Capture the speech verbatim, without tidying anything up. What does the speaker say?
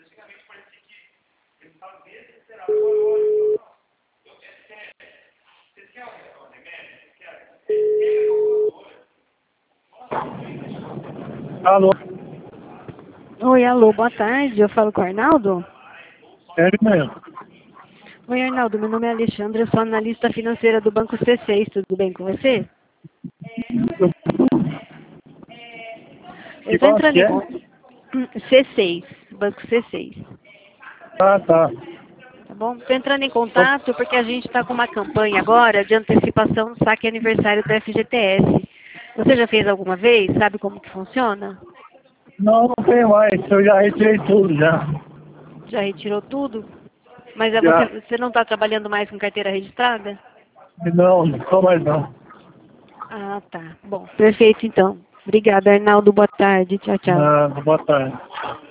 Alô? Oi, alô, boa tarde. Eu falo com o Arnaldo? É ele mesmo. Oi, Arnaldo, meu nome é Alexandre, eu sou analista financeira do Banco C seis, tudo bem com você? Eu Que estou banco entrando que em é? conta. C seis, Banco C seis, Ah, tá. tá bom? Estou entrando em contato porque a gente está com uma campanha agora de antecipação do saque aniversário do F G T S. Você já fez alguma vez? Sabe como que funciona? Não, não tem mais. Eu já retirei tudo já. Já retirou tudo? Mas é você, Já. você não está trabalhando mais com carteira registrada? Não, não sou mais não. Ah, tá. Bom, perfeito então. Obrigada, Arnaldo. Boa tarde. Tchau, tchau. Ah, boa tarde.